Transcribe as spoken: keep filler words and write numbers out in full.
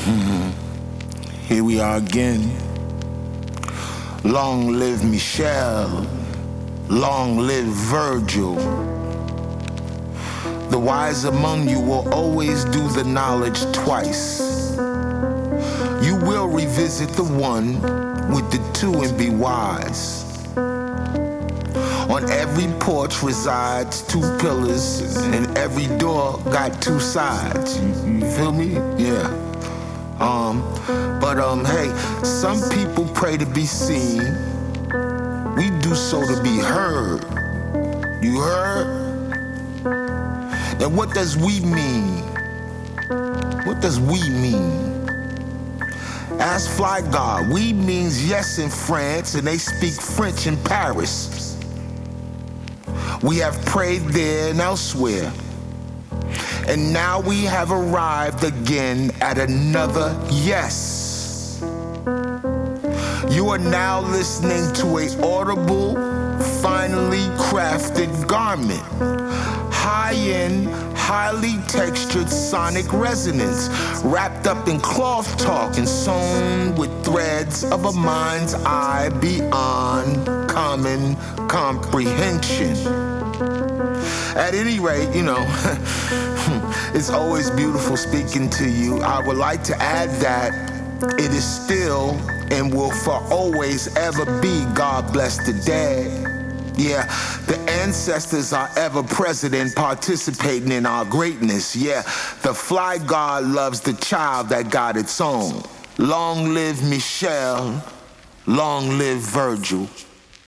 Here we are again. Long live Michelle. Long live Virgil. The wise among you will always do the knowledge twice. You will revisit the one with the two and be wise. On every porch resides two pillars, and every door got two sides. You, you feel me? Yeah. Um, but um, hey, some people pray to be seen. We do so to be heard. You heard? And what does we mean? What does we mean? Ask Fly God. We means yes in France, and they speak French in Paris. We have prayed there and elsewhere. And now we have arrived again at another yes. You are now listening to a audible, finely crafted garment. High-end, highly textured sonic resonance, wrapped up in cloth talk and sewn with threads of a mind's eye beyond common comprehension. At any rate, you know, it's always beautiful speaking to you. I would like to add that it is still and will for always ever be God bless the dead. Yeah, the ancestors are ever present and participating in our greatness. Yeah, the Fly God loves the child that got its own. Long live Michelle, long live Virgil.